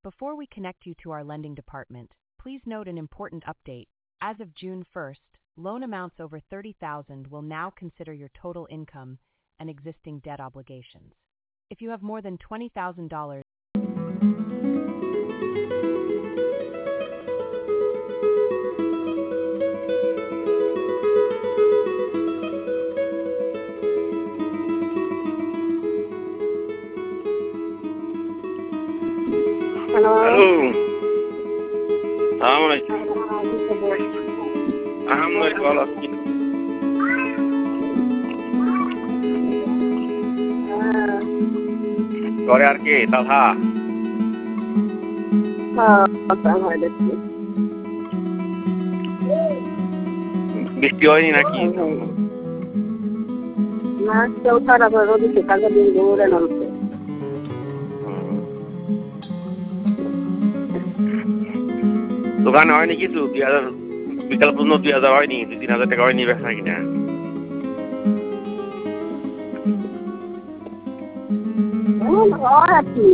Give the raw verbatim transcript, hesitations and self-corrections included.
Before we connect you to our lending department, please note an important update. As of June first, loan amounts over thirty thousand dollars will now consider your total income and existing debt obligations. If you have more than twenty thousand dollars, Hello. Hello. Assalamualaikum. Alhamdulillah ভালো আছি। ঘরে আর কে তাহা? বৃষ্টি হয়নি নাকি? না কেউ তারা রোদিতে কালকে দিন দৌড়ে নামছে। দোকানে হয়নি কিছু দুই হাজার বিকাল পর্যন্ত দুই হাজার হয়নি দুই তিন হাজার টাকা হয়নি ব্যবসা কিনা আর কি